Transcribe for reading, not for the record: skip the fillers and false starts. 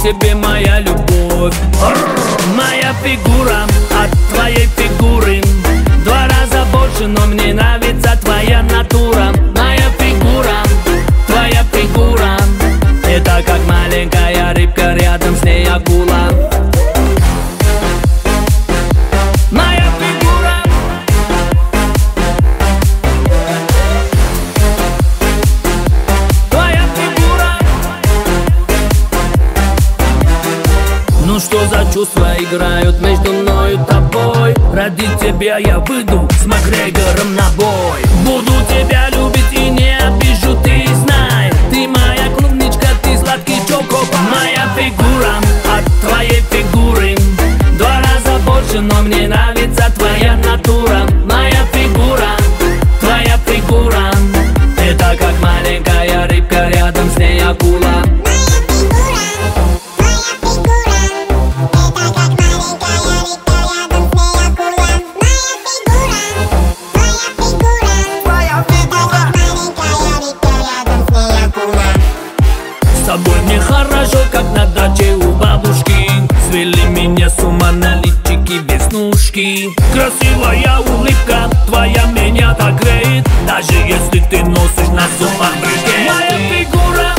тебе моя любовь. Моя фигура от твоей фигуры в 2 раза больше, но мне нравится твоя натура. Моя фигура, твоя фигура, это как маленькая рыбка, рядом с ней акула. Моя фигура, твоя фигура. Ну что за чувства играют между мною и тобой? Ради тебя я выйду с Макгрегором на бой. Буду тебя любить и не обижу, ты знай. Ты моя клубничка, ты сладкий чокопай. Моя фигура от твоей фигуры в 2 раза больше, но мне нравится твоя натура. Моя фигура, твоя фигура, это как маленькая рыбка, рядом с ней акула. С тобой мне хорошо, как на даче у бабушки. Свели меня с ума на личике веснушки. Красивая улыбка твоя меня так греет, даже если ты носишь на зубах брекеты. Моя фигура,